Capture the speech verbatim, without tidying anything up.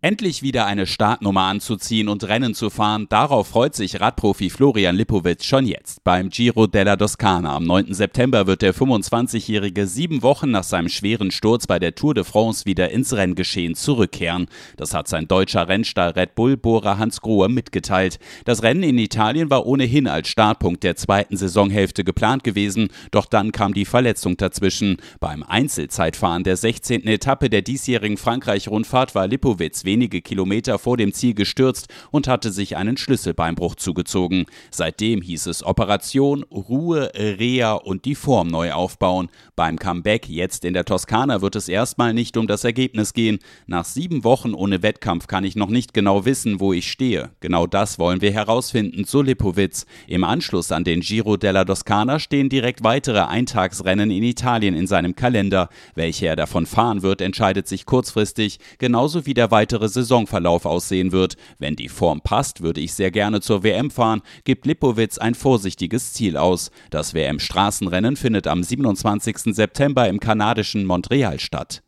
Endlich wieder eine Startnummer anzuziehen und Rennen zu fahren, darauf freut sich Radprofi Florian Lipowitz schon jetzt. Beim Giro della Toscana am neunten September wird der fünfundzwanzigjährige sieben Wochen nach seinem schweren Sturz bei der Tour de France wieder ins Renngeschehen zurückkehren. Das hat sein deutscher Rennstall Red Bull-Bohrer Hans Grohe mitgeteilt. Das Rennen in Italien war ohnehin als Startpunkt der zweiten Saisonhälfte geplant gewesen, doch dann kam die Verletzung dazwischen. Beim Einzelzeitfahren der sechzehnten Etappe der diesjährigen Frankreich-Rundfahrt war Lipowitz wenige Kilometer vor dem Ziel gestürzt und hatte sich einen Schlüsselbeinbruch zugezogen. Seitdem hieß es Operation, Ruhe, Reha und die Form neu aufbauen. Beim Comeback jetzt in der Toskana wird es erstmal nicht um das Ergebnis gehen. Nach sieben Wochen ohne Wettkampf kann ich noch nicht genau wissen, wo ich stehe. Genau das wollen wir herausfinden, so Lipowitz. Im Anschluss an den Giro della Toscana stehen direkt weitere Eintagsrennen in Italien in seinem Kalender. Welche er davon fahren wird, entscheidet sich kurzfristig, genauso wie der weitere Saisonverlauf aussehen wird. Wenn die Form passt, würde ich sehr gerne zur W M fahren, gibt Lipowitz ein vorsichtiges Ziel aus. Das W M-Straßenrennen findet am siebenundzwanzigsten September im kanadischen Montreal statt.